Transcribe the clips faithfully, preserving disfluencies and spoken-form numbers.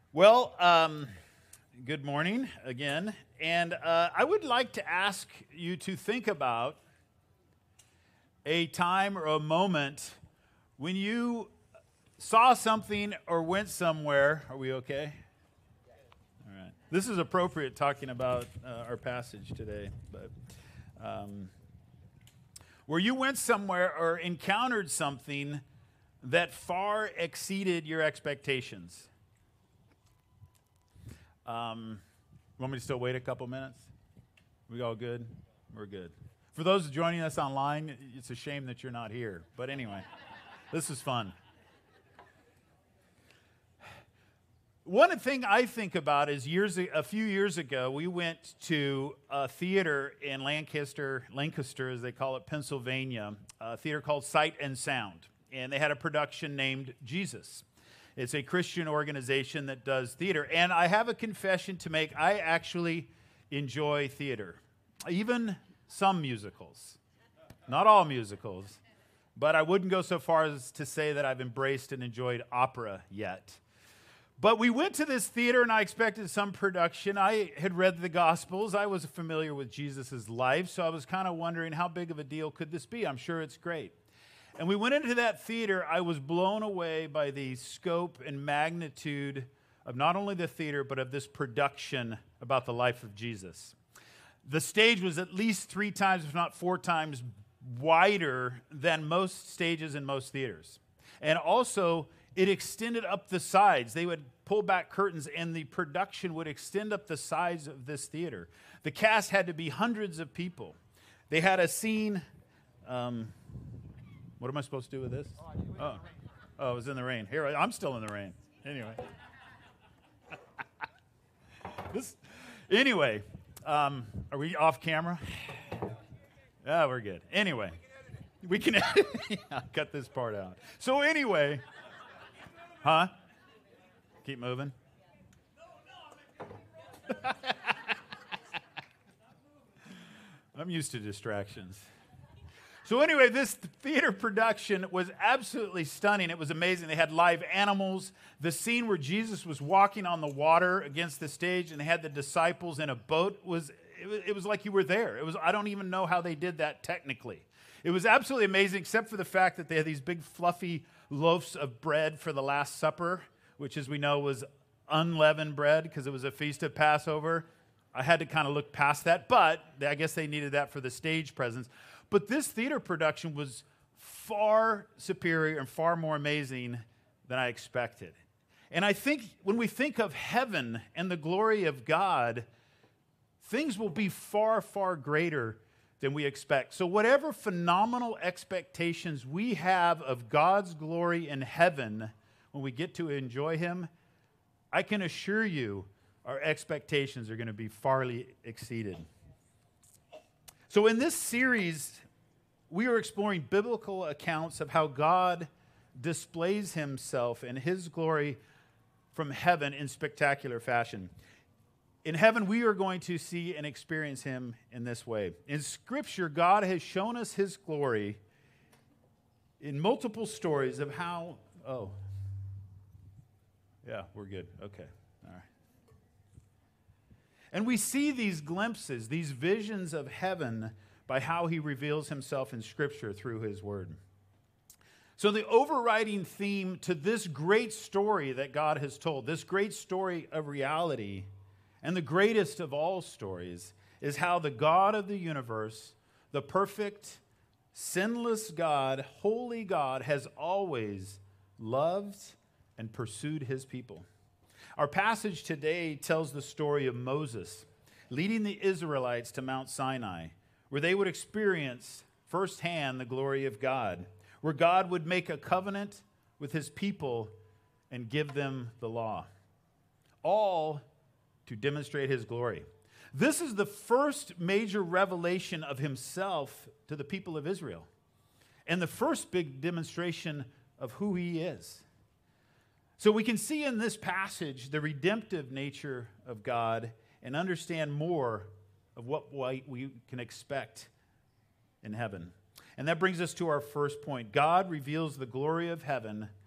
Well, um, good morning again. And uh, I would like to ask you to think about a time or a moment when you saw something or went somewhere. Are we okay? All right. This is appropriate talking about uh, our passage today, but um, where you went somewhere or encountered something that far exceeded your expectations. Um, want me to still wait a couple minutes? We all good? We're good. For those joining us online, it's a shame that you're not here. But anyway, this is fun. One thing I think about is years, a few years ago, we went to a theater in Lancaster, Lancaster as they call it, Pennsylvania, a theater called Sight and Sound. And they had a production named Jesus. It's a Christian organization that does theater. And I have a confession to make. I actually enjoy theater, even some musicals. Not all musicals, but I wouldn't go so far as to say that I've embraced and enjoyed opera yet. But we went to this theater, and I expected some production. I had read the Gospels. I was familiar with Jesus' life, so I was kind of wondering how big of a deal could this be? I'm sure it's great. And we went into that theater. I was blown away by the scope and magnitude of not only the theater, but of this production about the life of Jesus. The stage was at least three times, if not four times, wider than most stages in most theaters. And also, it extended up the sides. They would pull back curtains, and the production would extend up the sides of this theater. The cast had to be hundreds of people. They had a scene... Um, What am I supposed to do with this? Oh, oh, it was in the rain. Here, I'm still in the rain. Anyway. this, anyway, um, are we off camera? Yeah, we're good. Anyway, we can yeah, cut this part out. So anyway, huh? Keep moving. I'm used to distractions. So anyway, this theater production was absolutely stunning. It was amazing. They had live animals. The scene where Jesus was walking on the water against the stage and they had the disciples in a boat, was it, was it was like you were there. It was I don't even know how they did that technically. It was absolutely amazing, except for the fact that they had these big fluffy loaves of bread for the Last Supper, which, as we know, was unleavened bread because it was a feast of Passover. I had to kind of look past that, but I guess they needed that for the stage presence. But this theater production was far superior and far more amazing than I expected. And I think when we think of heaven and the glory of God, things will be far, far greater than we expect. So whatever phenomenal expectations we have of God's glory in heaven when we get to enjoy Him, I can assure you our expectations are going to be farly exceeded. So in this series, we are exploring biblical accounts of how God displays Himself and His glory from heaven in spectacular fashion. In heaven, we are going to see and experience Him in this way. In Scripture, God has shown us His glory in multiple stories of how... Oh. Yeah, we're good. Okay. All right. And we see these glimpses, these visions of heaven by how He reveals Himself in Scripture through His Word. So the overriding theme to this great story that God has told, this great story of reality, and the greatest of all stories, is how the God of the universe, the perfect, sinless God, holy God, has always loved and pursued His people. Our passage today tells the story of Moses leading the Israelites to Mount Sinai, where they would experience firsthand the glory of God, where God would make a covenant with His people and give them the law, all to demonstrate His glory. This is the first major revelation of Himself to the people of Israel, and the first big demonstration of who He is. So we can see in this passage the redemptive nature of God and understand more of what we can expect in heaven. And that brings us to our first point. God reveals the glory of heaven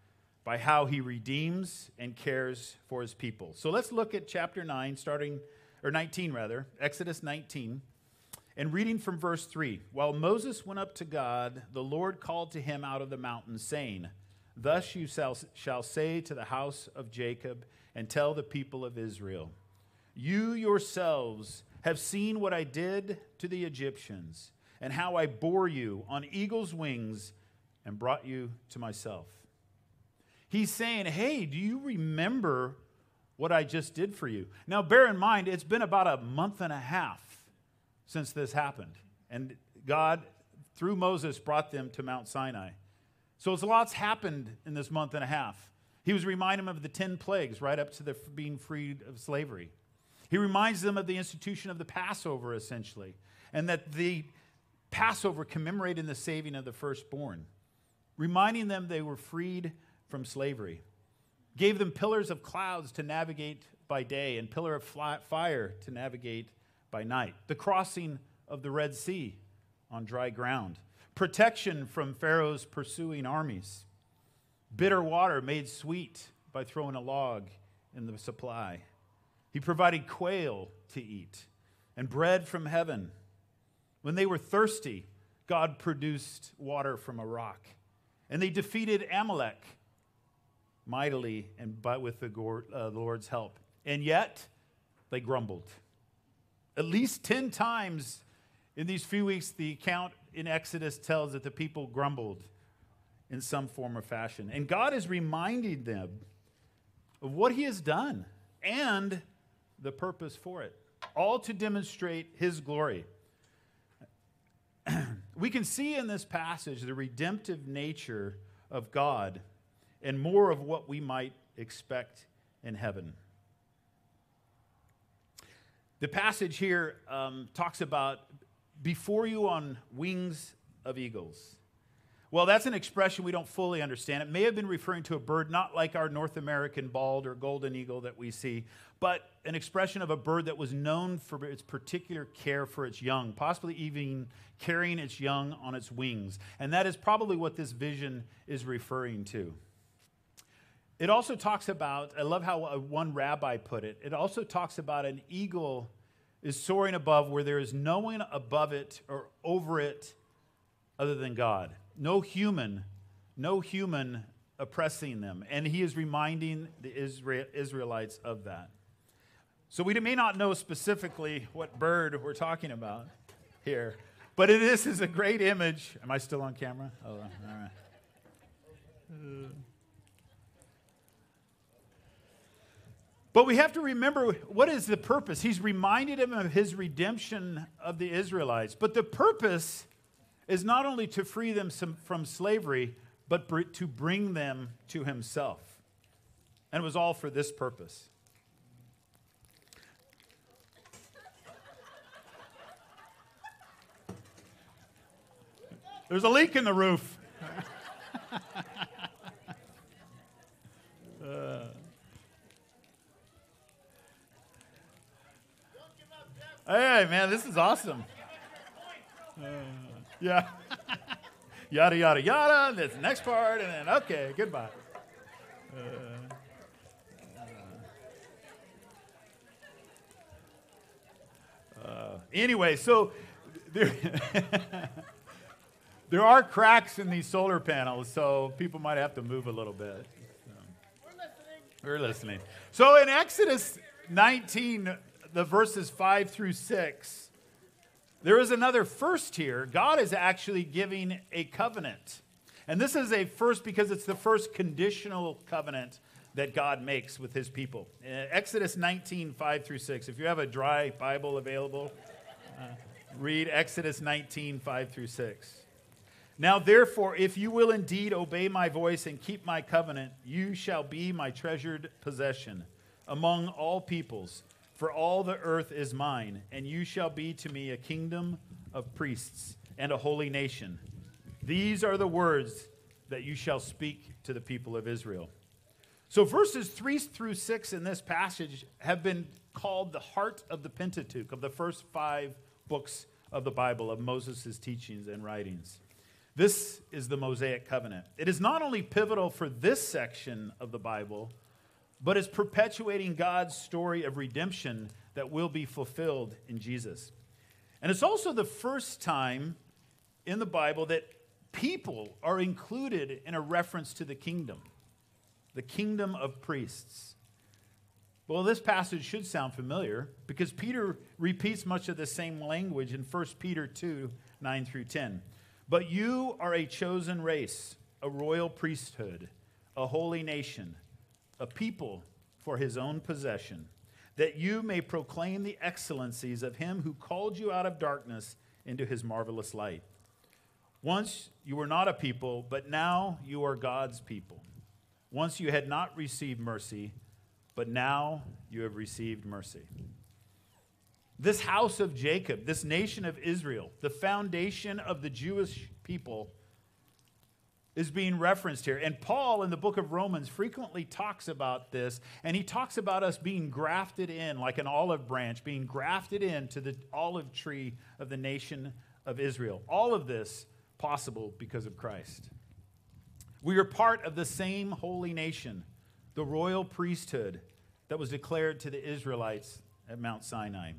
by how he redeems and cares for his people. So let's look at chapter nine, starting, or nineteen rather, Exodus nineteen, and reading from verse three. While Moses went up to God, the Lord called to him out of the mountain, saying, Thus you shall, shall say to the house of Jacob and tell the people of Israel, You yourselves have seen what I did to the Egyptians, and how I bore you on eagle's wings and brought you to myself. He's saying, hey, do you remember what I just did for you? Now, bear in mind, it's been about a month and a half since this happened. And God, through Moses, brought them to Mount Sinai. So it's a lot's happened in this month and a half. He was reminding them of the ten plagues right up to the being freed of slavery. He reminds them of the institution of the Passover, essentially, and that the Passover commemorated the saving of the firstborn, reminding them they were freed from slavery. Gave them pillars of clouds to navigate by day and pillar of fire to navigate by night. The crossing of the Red Sea on dry ground. Protection from Pharaoh's pursuing armies. Bitter water made sweet by throwing a log in the supply. He provided quail to eat and bread from heaven. When they were thirsty, God produced water from a rock. And they defeated Amalek mightily and but with the uh, Lord's help. And yet, they grumbled. At least ten times in these few weeks, the account in Exodus tells that the people grumbled in some form or fashion. And God is reminding them of what he has done and the purpose for it, all to demonstrate his glory. We can see in this passage the redemptive nature of God and more of what we might expect in heaven. The passage here um, talks about before you on wings of eagles. Well, that's an expression we don't fully understand. It may have been referring to a bird not like our North American bald or golden eagle that we see, but an expression of a bird that was known for its particular care for its young, possibly even carrying its young on its wings. And that is probably what this vision is referring to. It also talks about, I love how one rabbi put it, it also talks about an eagle is soaring above where there is no one above it or over it other than God. No human, no human oppressing them. And he is reminding the Israel, Israelites of that. So we may not know specifically what bird we're talking about here, but it is, is a great image. Am I still on camera? Oh, all right. Uh, But we have to remember, what is the purpose? He's reminded him of his redemption of the Israelites. But the purpose is not only to free them from slavery, but to bring them to himself. And it was all for this purpose. There's a leak in the roof. uh. Hey, man, this is awesome. Uh, yeah. Yada, yada, yada. This next part, and then, okay, goodbye. Uh, uh, anyway, so there, there are cracks in these solar panels, so people might have to move a little bit. So. We're listening. We're listening. So in Exodus nineteen, the verses five through six, there is another first here. God is actually giving a covenant. And this is a first because it's the first conditional covenant that God makes with his people. Uh, Exodus nineteen, five through six. If you have a dry Bible available, uh, read Exodus nineteen, five through six. Now, therefore, if you will indeed obey my voice and keep my covenant, you shall be my treasured possession among all peoples. For all the earth is mine, and you shall be to me a kingdom of priests and a holy nation. These are the words that you shall speak to the people of Israel. So verses three through six in this passage have been called the heart of the Pentateuch, of the first five books of the Bible, of Moses' teachings and writings. This is the Mosaic covenant. It is not only pivotal for this section of the Bible, but is perpetuating God's story of redemption that will be fulfilled in Jesus. And it's also the first time in the Bible that people are included in a reference to the kingdom, the kingdom of priests. Well, this passage should sound familiar because Peter repeats much of the same language in First Peter two, nine through ten. But you are a chosen race, a royal priesthood, a holy nation, a people for his own possession, that you may proclaim the excellencies of him who called you out of darkness into his marvelous light. Once you were not a people, but now you are God's people. Once you had not received mercy, but now you have received mercy. This house of Jacob, this nation of Israel, the foundation of the Jewish people, is being referenced here. And Paul in the book of Romans frequently talks about this, and he talks about us being grafted in like an olive branch, being grafted into the olive tree of the nation of Israel. All of this possible because of Christ. We are part of the same holy nation, the royal priesthood that was declared to the Israelites at Mount Sinai.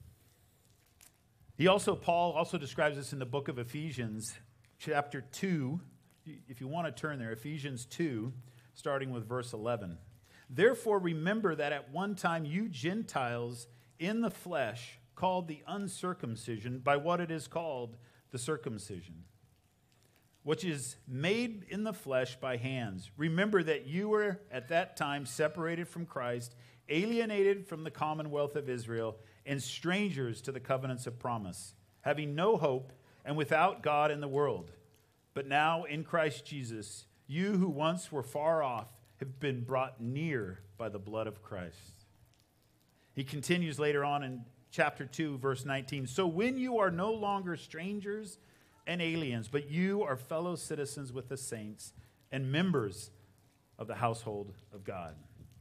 He also, Paul also describes this in the book of Ephesians, chapter two. If you want to turn there, Ephesians two, starting with verse eleven. Therefore, remember that at one time you Gentiles in the flesh called the uncircumcision by what it is called the circumcision, which is made in the flesh by hands. Remember that you were at that time separated from Christ, alienated from the commonwealth of Israel, and strangers to the covenants of promise, having no hope and without God in the world. But now in Christ Jesus, you who once were far off have been brought near by the blood of Christ. He continues later on in chapter two, verse nineteen. So when you are no longer strangers and aliens, but you are fellow citizens with the saints and members of the household of God.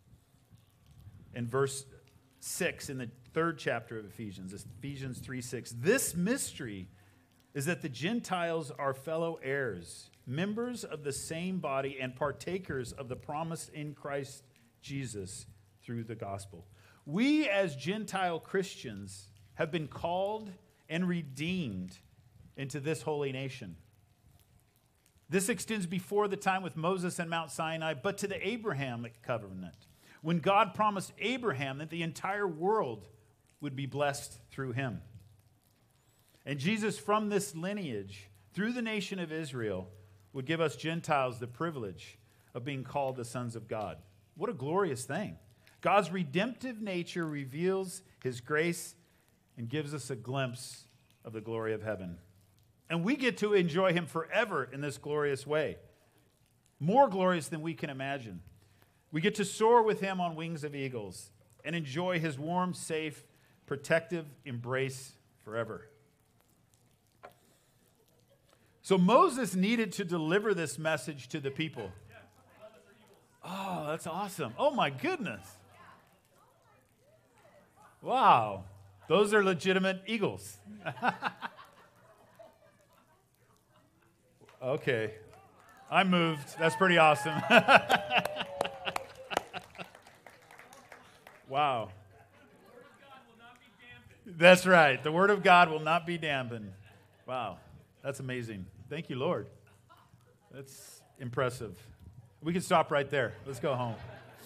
In verse six, in the third chapter of Ephesians, Ephesians three six, this mystery is that the Gentiles are fellow heirs, members of the same body, and partakers of the promise in Christ Jesus through the gospel. We as Gentile Christians have been called and redeemed into this holy nation. This extends before the time with Moses and Mount Sinai, but to the Abrahamic covenant, when God promised Abraham that the entire world would be blessed through him. And Jesus, from this lineage, through the nation of Israel, would give us Gentiles the privilege of being called the sons of God. What a glorious thing. God's redemptive nature reveals his grace and gives us a glimpse of the glory of heaven. And we get to enjoy him forever in this glorious way, more glorious than we can imagine. We get to soar with him on wings of eagles and enjoy his warm, safe, protective embrace forever. So Moses needed to deliver this message to the people. Oh, that's awesome. Oh, my goodness. Wow. Those are legitimate eagles. Okay. I moved. That's pretty awesome. Wow. That's right. The word of God will not be dampened. Wow. That's amazing. Thank you, Lord. That's impressive. We can stop right there. Let's go home.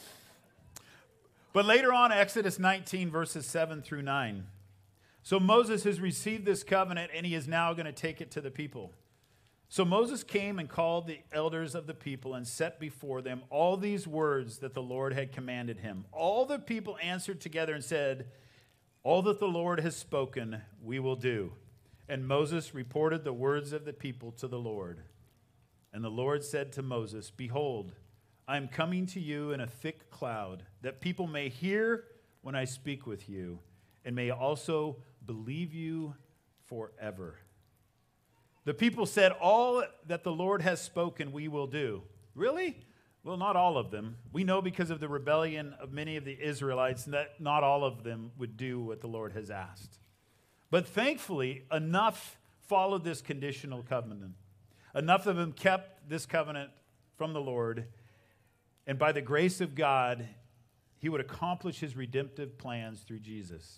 But later on, Exodus nineteen, verses seven through nine. So Moses has received this covenant, and he is now going to take it to the people. So Moses came and called the elders of the people and set before them all these words that the Lord had commanded him. All the people answered together and said, all that the Lord has spoken, we will do. And Moses reported the words of the people to the Lord. And the Lord said to Moses, behold, I am coming to you in a thick cloud, that people may hear when I speak with you, and may also believe you forever. The people said, all that the Lord has spoken, we will do. Really? Well, not all of them. We know because of the rebellion of many of the Israelites that not all of them would do what the Lord has asked. But thankfully, enough followed this conditional covenant. Enough of them kept this covenant from the Lord, and by the grace of God, he would accomplish his redemptive plans through Jesus.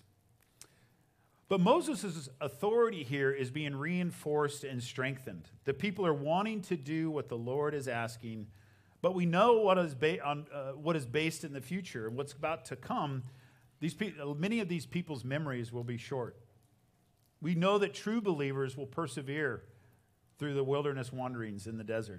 But Moses' authority here is being reinforced and strengthened. The people are wanting to do what the Lord is asking, but we know what is, ba- on, uh, what is based in the future and what's about to come. These pe- many of these people's memories will be short. We know that true believers will persevere through the wilderness wanderings in the desert.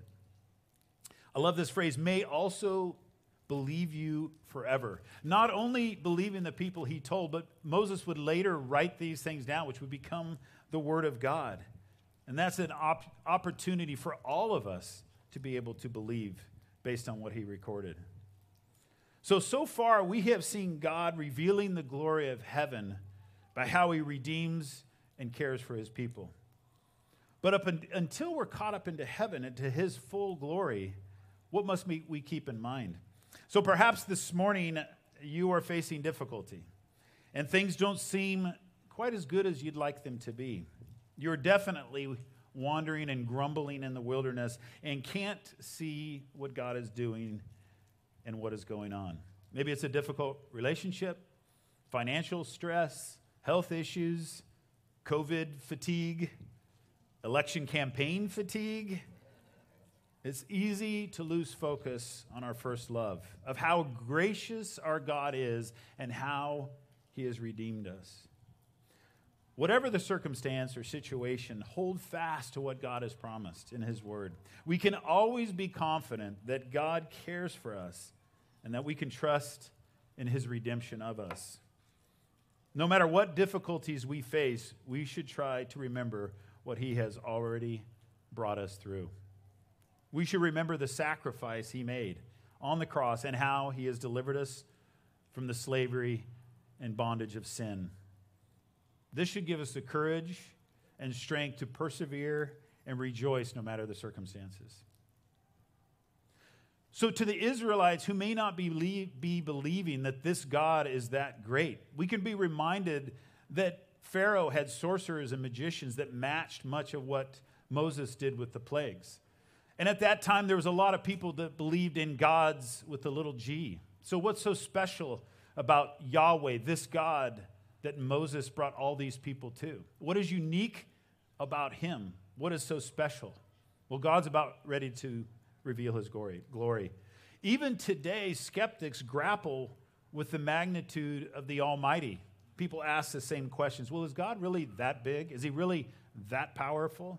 I love this phrase, may also believe you forever. Not only believing the people he told, but Moses would later write these things down, which would become the word of God. And that's an op- opportunity for all of us to be able to believe based on what he recorded. So, so far we have seen God revealing the glory of heaven by how he redeems and cares for his people. But up un- until we're caught up into heaven and to his full glory, what must we, we keep in mind? So perhaps this morning you are facing difficulty and things don't seem quite as good as you'd like them to be. You're definitely wandering and grumbling in the wilderness and can't see what God is doing and what is going on. Maybe it's a difficult relationship, financial stress, health issues, COVID fatigue, election campaign fatigue. It's easy to lose focus on our first love, of how gracious our God is and how he has redeemed us. Whatever the circumstance or situation, hold fast to what God has promised in his word. We can always be confident that God cares for us and that we can trust in his redemption of us. No matter what difficulties we face, we should try to remember what he has already brought us through. We should remember the sacrifice he made on the cross and how he has delivered us from the slavery and bondage of sin. This should give us the courage and strength to persevere and rejoice no matter the circumstances. So to the Israelites who may not be, be believing that this God is that great, we can be reminded that Pharaoh had sorcerers and magicians that matched much of what Moses did with the plagues. And at that time, there was a lot of people that believed in gods with a little g. So what's so special about Yahweh, this God that Moses brought all these people to? What is unique about him? What is so special? Well, God's about ready to reveal his glory. glory. Even today, skeptics grapple with the magnitude of the Almighty. People ask the same questions. Well, is God really that big? Is he really that powerful?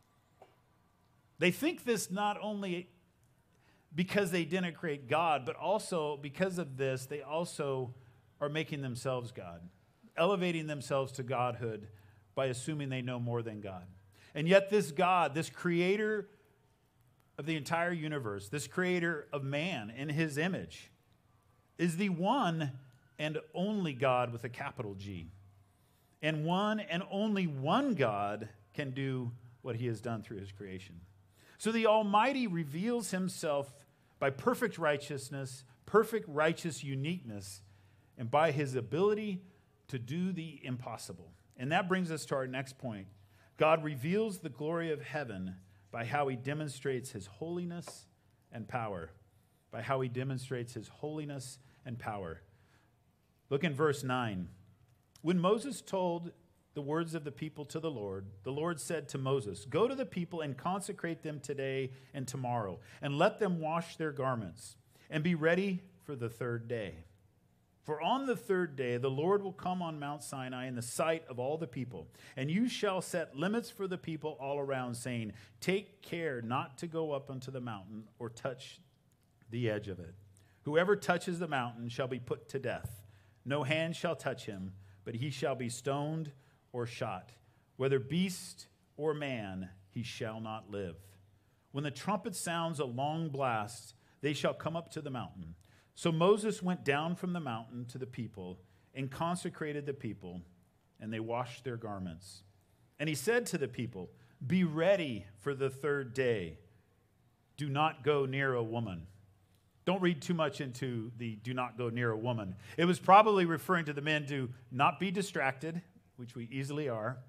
They think this not only because they denigrate God, but also because of this, they also are making themselves God, elevating themselves to godhood by assuming they know more than God. And yet this God, this creator of the entire universe, this creator of man in his image, is the one and only God with a capital G. And one and only one God can do what he has done through his creation. So the Almighty reveals himself by perfect righteousness, perfect righteous uniqueness, and by his ability to do the impossible. And that brings us to our next point. God reveals the glory of heaven by how he demonstrates his holiness and power. By how he demonstrates his holiness and power. Look in verse nine. When Moses told the words of the people to the Lord, the Lord said to Moses, "Go to the people and consecrate them today and tomorrow, and let them wash their garments, and be ready for the third day. For on the third day the Lord will come on Mount Sinai in the sight of all the people, and you shall set limits for the people all around, saying, 'Take care not to go up unto the mountain or touch the edge of it. Whoever touches the mountain shall be put to death. No hand shall touch him, but he shall be stoned or shot. Whether beast or man, he shall not live. When the trumpet sounds a long blast, they shall come up to the mountain.' So Moses went down from the mountain to the people and consecrated the people, and they washed their garments. And he said to the people, 'Be ready for the third day. Do not go near a woman.'" Don't read too much into the "do not go near a woman." It was probably referring to the men to not be distracted, which we easily are,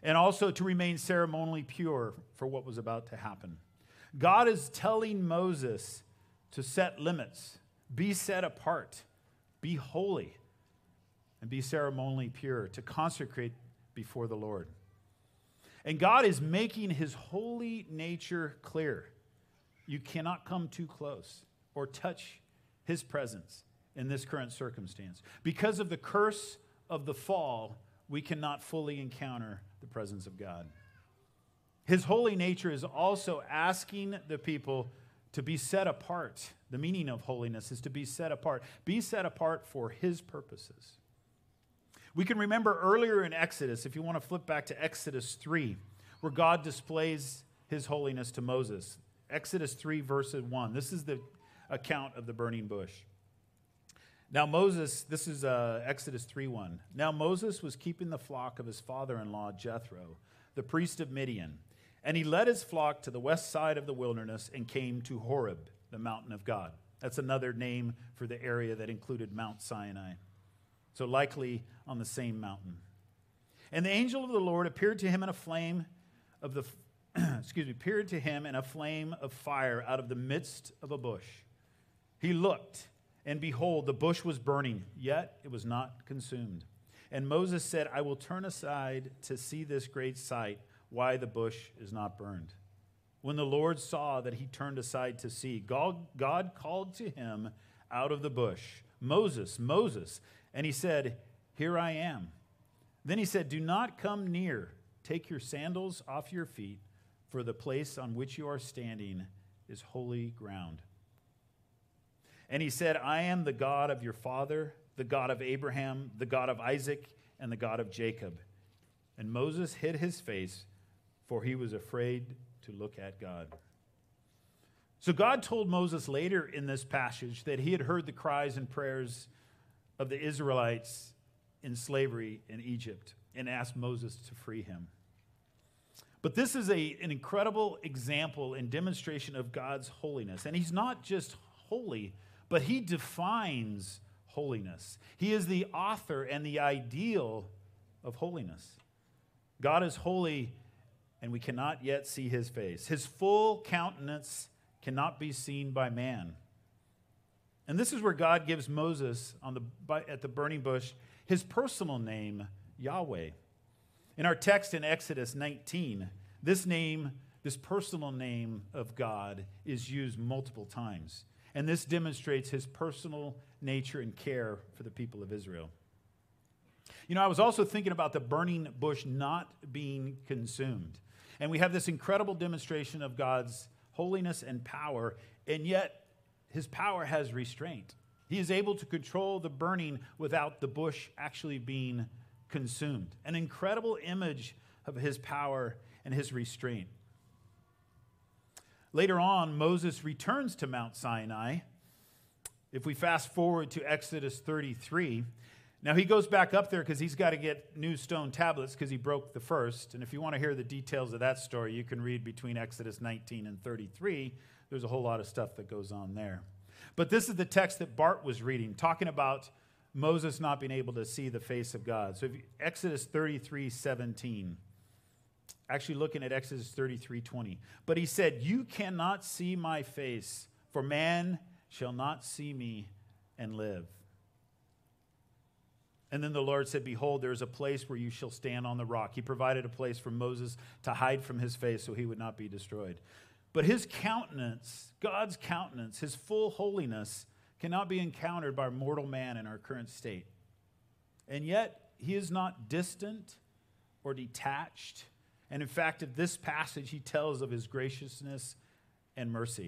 and also to remain ceremonially pure for what was about to happen. God is telling Moses to set limits, be set apart, be holy, and be ceremonially pure, to consecrate before the Lord. And God is making his holy nature clear. You cannot come too close or touch his presence in this current circumstance. Because of the curse of the fall, we cannot fully encounter the presence of God. His holy nature is also asking the people to be set apart. The meaning of holiness is to be set apart. Be set apart for his purposes. We can remember earlier in Exodus, if you want to flip back to Exodus three, where God displays his holiness to Moses. Exodus three, verse one. This is the account of the burning bush. Now Moses, this is uh, Exodus three one. Now Moses was keeping the flock of his father-in-law Jethro, the priest of Midian, and he led his flock to the west side of the wilderness and came to Horeb, the mountain of God. That's another name for the area that included Mount Sinai. So likely on the same mountain. And the angel of the Lord appeared to him in a flame of the, excuse me, appeared to him in a flame of fire out of the midst of a bush. He looked, and behold, the bush was burning, yet it was not consumed. And Moses said, I will turn aside to see this great sight, why the bush is not burned. When the Lord saw that he turned aside to see, God, God called to him out of the bush, Moses, Moses. And he said, here I am. Then he said, do not come near. Take your sandals off your feet, for the place on which you are standing is holy ground. And he said, I am the God of your father, the God of Abraham, the God of Isaac, and the God of Jacob. And Moses hid his face, for he was afraid to look at God. So God told Moses later in this passage that he had heard the cries and prayers of the Israelites in slavery in Egypt and asked Moses to free him. But this is a, an incredible example and demonstration of God's holiness. And he's not just holy, but he defines holiness. He is the author and the ideal of holiness. God is holy, and we cannot yet see his face. His full countenance cannot be seen by man. And this is where God gives Moses on the, at the burning bush his personal name, Yahweh. In our text in Exodus nineteen, this name, this personal name of God is used multiple times. And this demonstrates his personal nature and care for the people of Israel. You know, I was also thinking about the burning bush not being consumed. And we have this incredible demonstration of God's holiness and power, and yet his power has restraint. He is able to control the burning without the bush actually being consumed. An incredible image of his power and his restraint. Later on, Moses returns to Mount Sinai. If we fast forward to Exodus thirty-three, now he goes back up there because he's got to get new stone tablets because he broke the first. And if you want to hear the details of that story, you can read between Exodus nineteen and thirty-three. There's a whole lot of stuff that goes on there. But this is the text that Bart was reading, talking about Moses not being able to see the face of God. So if you, Exodus thirty-three seventeen. Actually looking at Exodus thirty-three twenty. But he said, you cannot see my face, for man shall not see me and live. And then the Lord said, behold, there is a place where you shall stand on the rock. He provided a place for Moses to hide from his face so he would not be destroyed. But his countenance, God's countenance, his full holiness, cannot be encountered by mortal man in our current state. And yet, he is not distant or detached. And in fact, in this passage, he tells of his graciousness and mercy.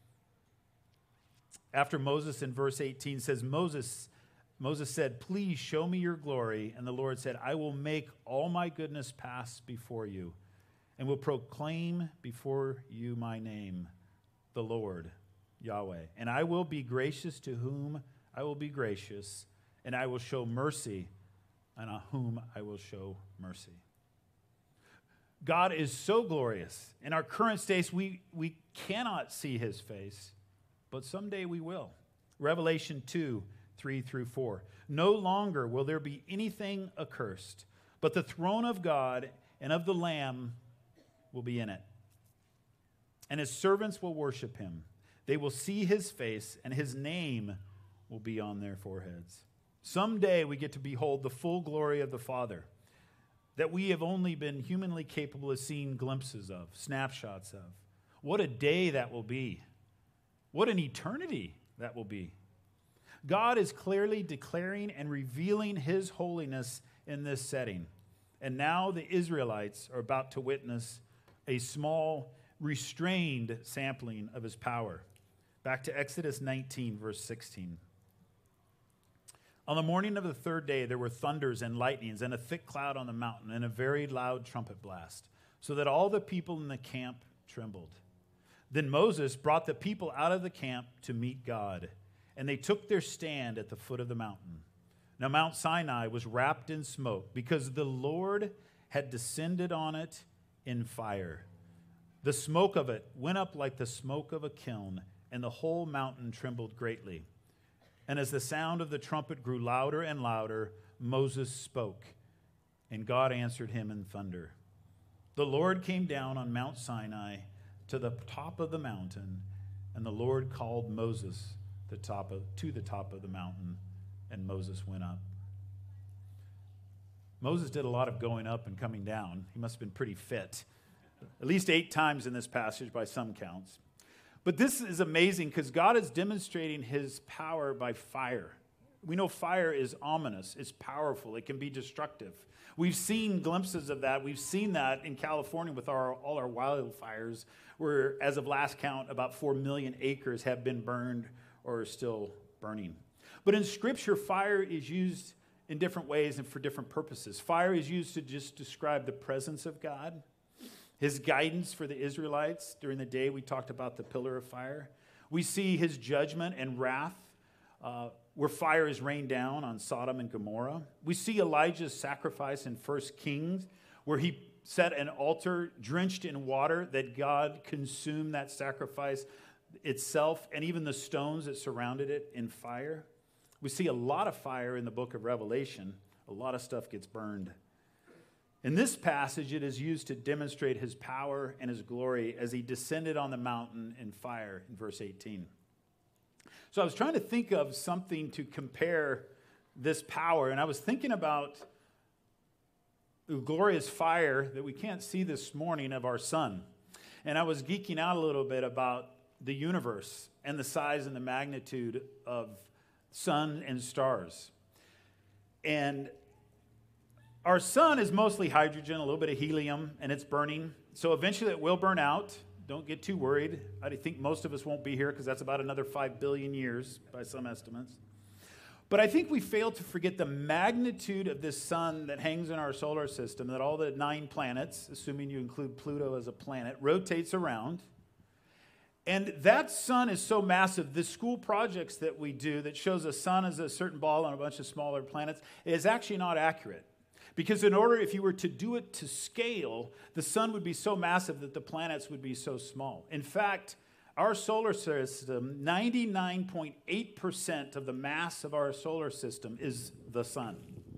After Moses in verse eighteen says, Moses, Moses said, please show me your glory. And the Lord said, I will make all my goodness pass before you and will proclaim before you my name, the Lord, Yahweh. And I will be gracious to whom I will be gracious, and I will show mercy on whom I will show mercy. God is so glorious. In our current state, we, we cannot see his face, but someday we will. Revelation two, three through four. No longer will there be anything accursed, but the throne of God and of the Lamb will be in it. And his servants will worship him. They will see his face, and his name will be on their foreheads. Someday we get to behold the full glory of the Father that we have only been humanly capable of seeing glimpses of, snapshots of. What a day that will be. What an eternity that will be. God is clearly declaring and revealing his holiness in this setting. And now the Israelites are about to witness a small, restrained sampling of his power. Back to Exodus nineteen, verse sixteen. On the morning of the third day, there were thunders and lightnings and a thick cloud on the mountain and a very loud trumpet blast, so that all the people in the camp trembled. Then Moses brought the people out of the camp to meet God, and they took their stand at the foot of the mountain. Now Mount Sinai was wrapped in smoke because the Lord had descended on it in fire. The smoke of it went up like the smoke of a kiln, and the whole mountain trembled greatly. And as the sound of the trumpet grew louder and louder, Moses spoke, and God answered him in thunder. The Lord came down on Mount Sinai to the top of the mountain, and the Lord called Moses the top of, to the top of the mountain, and Moses went up. Moses did a lot of going up and coming down. He must have been pretty fit, at least eight times in this passage by some counts. But this is amazing because God is demonstrating his power by fire. We know fire is ominous. It's powerful. It can be destructive. We've seen glimpses of that. We've seen that in California with our, all our wildfires, where as of last count, about four million acres have been burned or are still burning. But in Scripture, fire is used in different ways and for different purposes. Fire is used to just describe the presence of God, his guidance for the Israelites. During the day, we talked about the pillar of fire. We see his judgment and wrath, uh, where fire is rained down on Sodom and Gomorrah. We see Elijah's sacrifice in First Kings, where he set an altar drenched in water that God consumed that sacrifice itself and even the stones that surrounded it in fire. We see a lot of fire in the book of Revelation. A lot of stuff gets burned. In this passage, it is used to demonstrate his power and his glory as he descended on the mountain in fire in verse eighteen. So I was trying to think of something to compare this power, and I was thinking about the glorious fire that we can't see this morning of our sun. And I was geeking out a little bit about the universe and the size and the magnitude of sun and stars. And our sun is mostly hydrogen, a little bit of helium, and it's burning. So eventually it will burn out. Don't get too worried. I think most of us won't be here because that's about another five billion years by some estimates. But I think we fail to forget the magnitude of this sun that hangs in our solar system, that all the nine planets, assuming you include Pluto as a planet, rotates around. And that sun is so massive, the school projects that we do that shows a sun as a certain ball on a bunch of smaller planets is actually not accurate. Because in order, if you were to do it to scale, the sun would be so massive that the planets would be so small. In fact, our solar system, ninety-nine point eight percent of the mass of our solar system is the sun.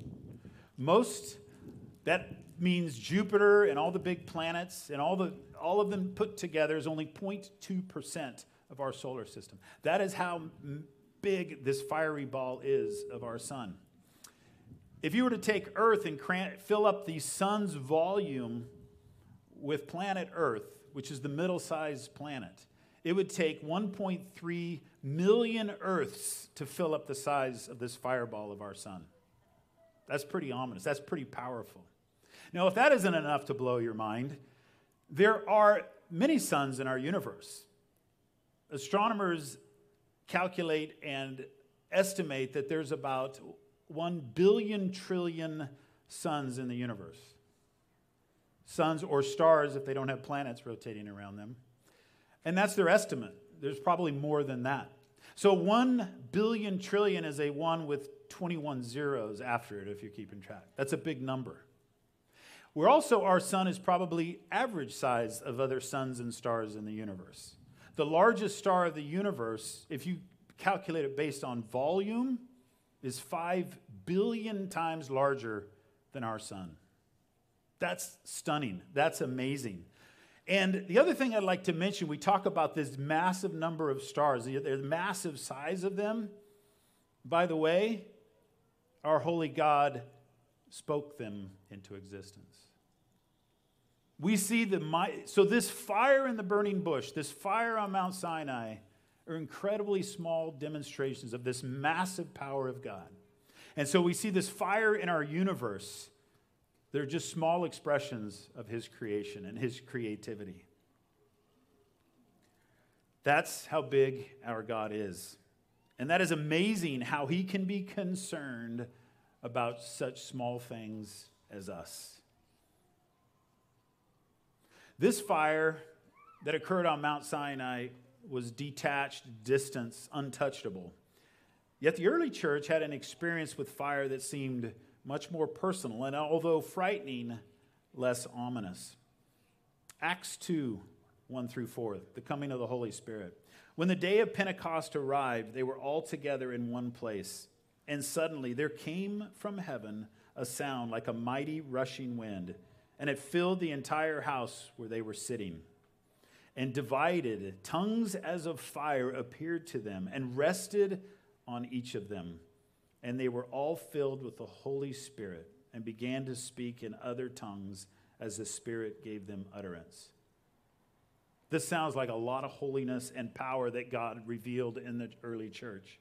Most, that means Jupiter and all the big planets and all the all of them put together is only zero point two percent of our solar system. That is how big this fiery ball is of our sun. If you were to take Earth and cran- fill up the sun's volume with planet Earth, which is the middle-sized planet, it would take one point three million Earths to fill up the size of this fireball of our sun. That's pretty ominous. That's pretty powerful. Now, if that isn't enough to blow your mind, there are many suns in our universe. Astronomers calculate and estimate that there's about one billion trillion suns in the universe. Suns or stars if they don't have planets rotating around them. And that's their estimate. There's probably more than that. So one billion trillion is a one with twenty-one zeros after it, if you're keeping track. That's a big number. We're also, our sun is probably average size of other suns and stars in the universe. The largest star of the universe, if you calculate it based on volume, is five billion times larger than our sun. That's stunning. That's amazing. And the other thing I'd like to mention, we talk about this massive number of stars, the, the massive size of them. By the way, our holy God spoke them into existence. We see the might. So this fire in the burning bush, this fire on Mount Sinai, are incredibly small demonstrations of this massive power of God. And so we see this fire in our universe. They're just small expressions of his creation and his creativity. That's how big our God is. And that is amazing how he can be concerned about such small things as us. This fire that occurred on Mount Sinai was detached, distant, untouchable. Yet the early church had an experience with fire that seemed much more personal and, although frightening, less ominous. Acts two, one through four, the coming of the Holy Spirit. When the day of Pentecost arrived, they were all together in one place. And suddenly there came from heaven a sound like a mighty rushing wind, and it filled the entire house where they were sitting. And divided, tongues as of fire appeared to them and rested on each of them. And they were all filled with the Holy Spirit and began to speak in other tongues as the Spirit gave them utterance. This sounds like a lot of holiness and power that God revealed in the early church.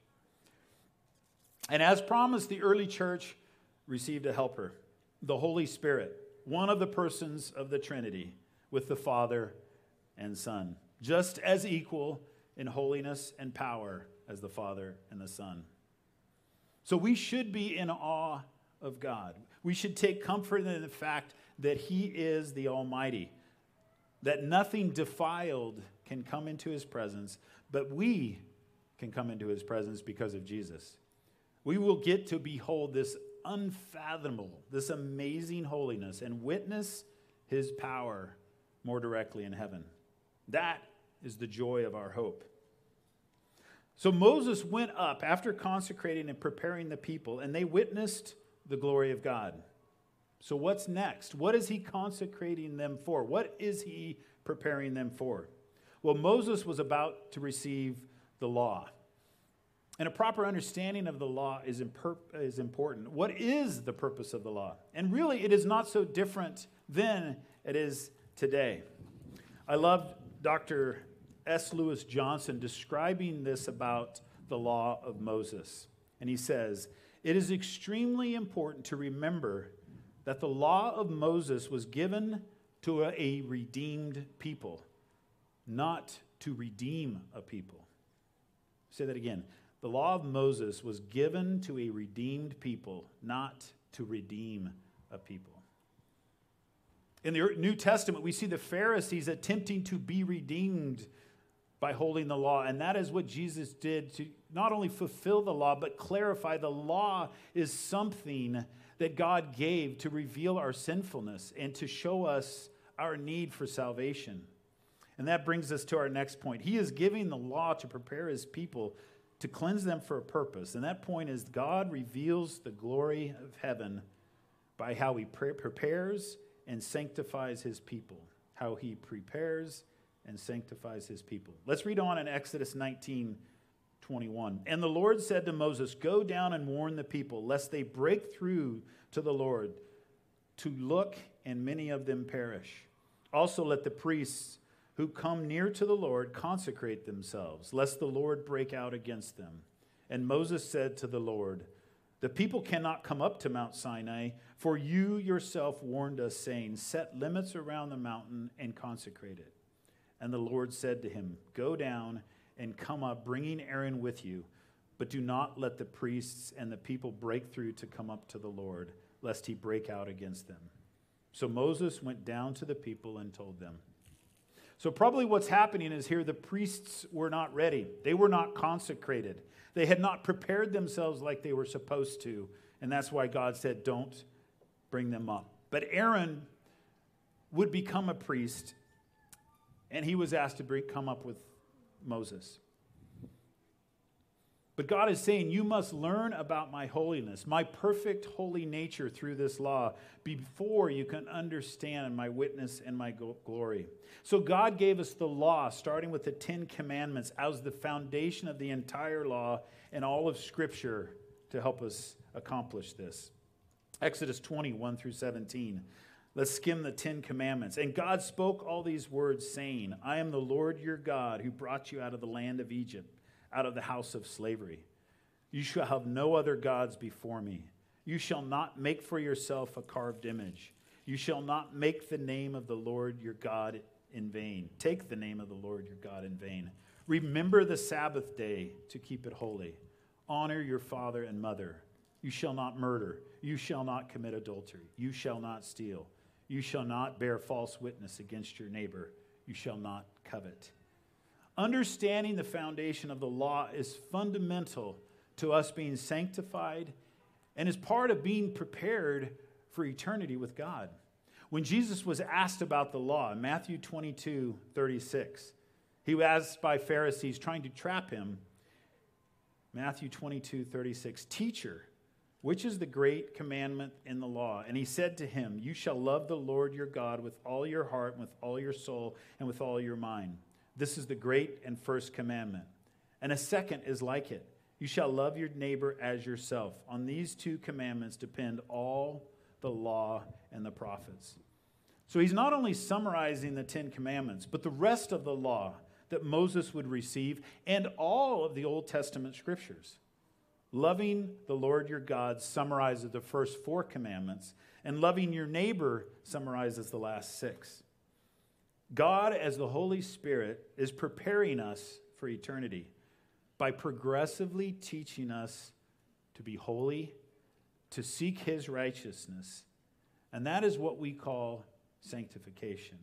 And as promised, the early church received a helper, the Holy Spirit, one of the persons of the Trinity, with the Father and Son, just as equal in holiness and power as the Father and the Son. So we should be in awe of God. We should take comfort in the fact that he is the Almighty, that nothing defiled can come into his presence, but we can come into his presence because of Jesus. We will get to behold this unfathomable, this amazing holiness and witness his power more directly in heaven. That is the joy of our hope. So Moses went up after consecrating and preparing the people, and they witnessed the glory of God. So what's next? What is he consecrating them for? What is he preparing them for? Well, Moses was about to receive the law. And a proper understanding of the law is, imper- is important. What is the purpose of the law? And really, it is not so different then it is today. I love Doctor S. Lewis Johnson describing this about the law of Moses. And he says, "It is extremely important to remember that the law of Moses was given to a, a redeemed people, not to redeem a people." Say that again. The law of Moses was given to a redeemed people, not to redeem a people. In the New Testament, we see the Pharisees attempting to be redeemed by holding the law. And that is what Jesus did to not only fulfill the law, but clarify the law is something that God gave to reveal our sinfulness and to show us our need for salvation. And that brings us to our next point. He is giving the law to prepare his people to cleanse them for a purpose. And that point is God reveals the glory of heaven by how he pre- prepares and sanctifies his people. How he prepares and sanctifies his people. Let's read on in Exodus nineteen twenty-one. And the Lord said to Moses, "Go down and warn the people, lest they break through to the Lord to look, and many of them perish. Also let the priests who come near to the Lord consecrate themselves, lest the Lord break out against them." And Moses said to the Lord, "The people cannot come up to Mount Sinai, for you yourself warned us, saying, 'Set limits around the mountain and consecrate it.' And the Lord said to him, 'Go down and come up, bringing Aaron with you, but do not let the priests and the people break through to come up to the Lord, lest he break out against them.' So Moses went down to the people and told them." So probably what's happening is here the priests were not ready. They were not consecrated. They had not prepared themselves like they were supposed to. And that's why God said, don't bring them up. But Aaron would become a priest, and he was asked to bring, come up with Moses. But God is saying, you must learn about my holiness, my perfect holy nature through this law before you can understand my witness and my glory. So God gave us the law, starting with the Ten Commandments, as the foundation of the entire law and all of Scripture to help us accomplish this. Exodus twenty, one through seventeen. Let's skim the Ten Commandments. And God spoke all these words, saying, I am the Lord your God who brought you out of the land of Egypt, out of the house of slavery. You shall have no other gods before me. You shall not make for yourself a carved image. You shall not make the name of the Lord your God in vain. Take the name of the Lord your God in vain. Remember the Sabbath day to keep it holy. Honor your father and mother. You shall not murder. You shall not commit adultery. You shall not steal. You shall not bear false witness against your neighbor. You shall not covet. Understanding the foundation of the law is fundamental to us being sanctified and is part of being prepared for eternity with God. When Jesus was asked about the law in Matthew twenty-two, thirty-six, he was asked by Pharisees trying to trap him. Matthew twenty-two, thirty-six, Teacher, which is the great commandment in the law? And he said to him, you shall love the Lord your God with all your heart, and with all your soul, and with all your mind. This is the great and first commandment. And a second is like it. You shall love your neighbor as yourself. On these two commandments depend all the law and the prophets. So he's not only summarizing the Ten Commandments, but the rest of the law that Moses would receive and all of the Old Testament scriptures. Loving the Lord your God summarizes the first four commandments, and loving your neighbor summarizes the last six. God, as the Holy Spirit, is preparing us for eternity by progressively teaching us to be holy, to seek his righteousness, and that is what we call sanctification.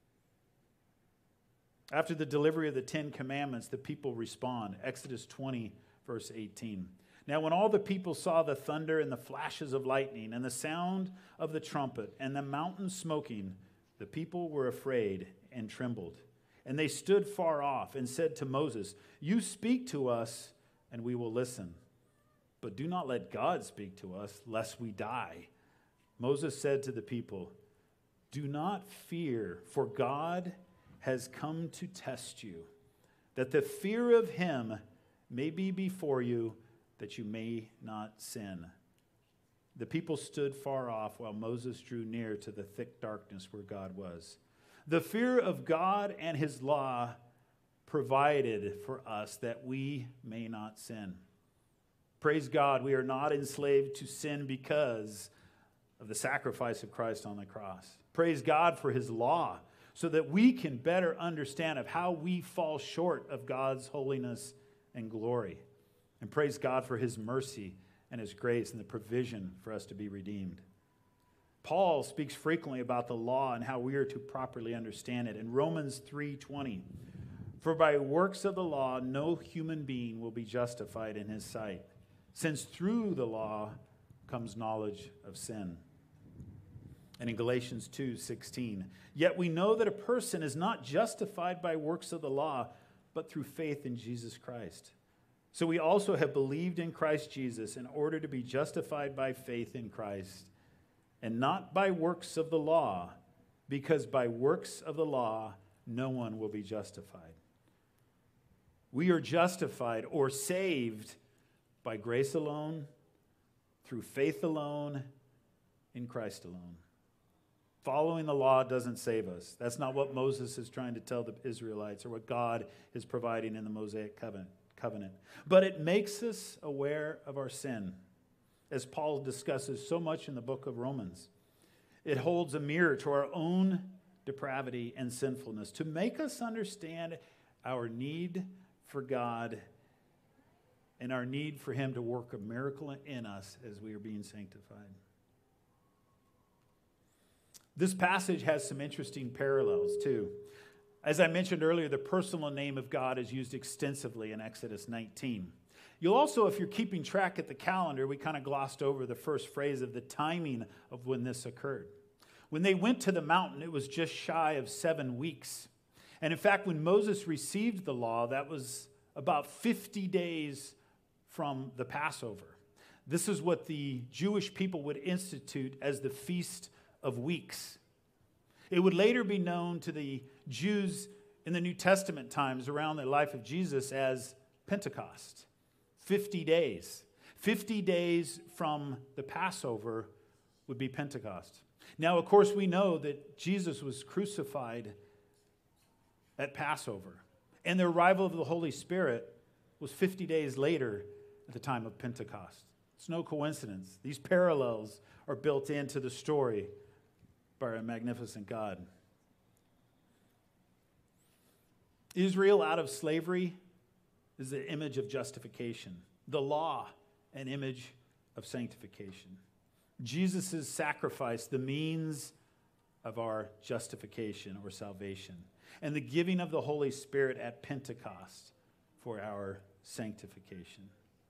After the delivery of the Ten Commandments, the people respond. Exodus twenty, verse eighteen. Now when all the people saw the thunder and the flashes of lightning and the sound of the trumpet and the mountain smoking, the people were afraid and trembled. And they stood far off and said to Moses, you speak to us and we will listen. But do not let God speak to us, lest we die. Moses said to the people, do not fear, for God has come to test you, that the fear of him may be before you, that you may not sin. The people stood far off while Moses drew near to the thick darkness where God was. The fear of God and his law provided for us that we may not sin. Praise God, we are not enslaved to sin because of the sacrifice of Christ on the cross. Praise God for his law so that we can better understand of how we fall short of God's holiness and glory. And praise God for his mercy and his grace and the provision for us to be redeemed. Paul speaks frequently about the law and how we are to properly understand it. In Romans three twenty, for by works of the law no human being will be justified in his sight, since through the law comes knowledge of sin. And in Galatians two sixteen, yet we know that a person is not justified by works of the law, but through faith in Jesus Christ. So we also have believed in Christ Jesus in order to be justified by faith in Christ, and not by works of the law, because by works of the law no one will be justified. We are justified or saved by grace alone, through faith alone, in Christ alone. Following the law doesn't save us. That's not what Moses is trying to tell the Israelites or what God is providing in the Mosaic covenant. covenant. But it makes us aware of our sin, as Paul discusses so much in the book of Romans. It holds a mirror to our own depravity and sinfulness to make us understand our need for God and our need for him to work a miracle in us as we are being sanctified. This passage has some interesting parallels too. As I mentioned earlier, the personal name of God is used extensively in Exodus nineteen. You'll also, if you're keeping track at the calendar, we kind of glossed over the first phrase of the timing of when this occurred. When they went to the mountain, it was just shy of seven weeks. And in fact, when Moses received the law, that was about fifty days from the Passover. This is what the Jewish people would institute as the Feast of Weeks. It would later be known to the Jews in the New Testament times around the life of Jesus as Pentecost. fifty days. fifty days from the Passover would be Pentecost. Now, of course, we know that Jesus was crucified at Passover, and the arrival of the Holy Spirit was fifty days later at the time of Pentecost. It's no coincidence. These parallels are built into the story by a magnificent God. Israel out of slavery is the image of justification. The law, an image of sanctification. Jesus' sacrifice, the means of our justification or salvation. And the giving of the Holy Spirit at Pentecost for our sanctification.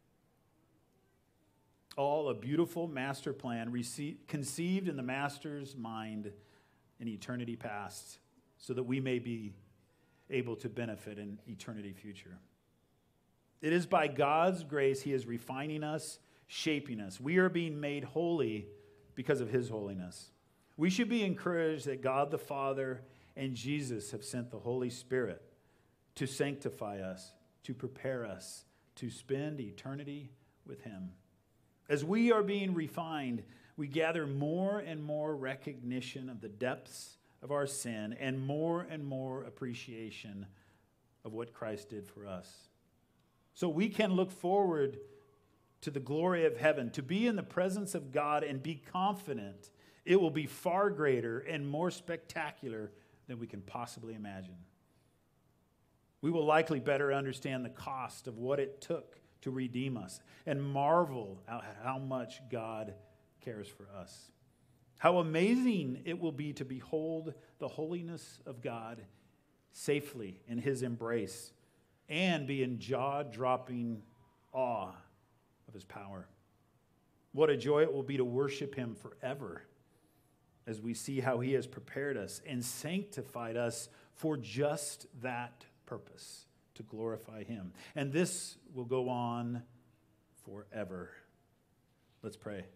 All a beautiful master plan received, conceived in the Master's mind in eternity past, so that we may be able to benefit in eternity future. It is by God's grace He is refining us, shaping us. We are being made holy because of His holiness. We should be encouraged that God the Father and Jesus have sent the Holy Spirit to sanctify us, to prepare us to spend eternity with Him. As we are being refined, we gather more and more recognition of the depths of our sin and more and more appreciation of what Christ did for us. So we can look forward to the glory of heaven, to be in the presence of God and be confident it will be far greater and more spectacular than we can possibly imagine. We will likely better understand the cost of what it took to redeem us and marvel at how much God cares for us. How amazing it will be to behold the holiness of God safely in His embrace and be in jaw-dropping awe of His power. What a joy it will be to worship Him forever as we see how He has prepared us and sanctified us for just that purpose, to glorify Him. And this will go on forever. Let's pray.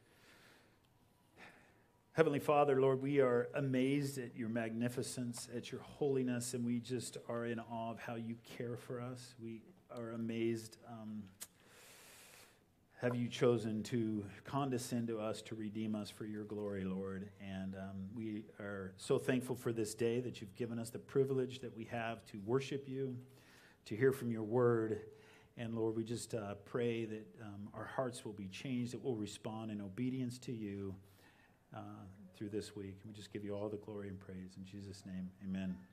Heavenly Father, Lord, we are amazed at your magnificence, at your holiness, and we just are in awe of how you care for us. We are amazed. Um, have you chosen to condescend to us, to redeem us for your glory, Lord? And um, we are so thankful for this day that you've given us the privilege that we have to worship you, to hear from your word. And Lord, we just uh, pray that um, our hearts will be changed, that we'll respond in obedience to you uh, through this week. And we just give you all the glory and praise. In Jesus' name, amen.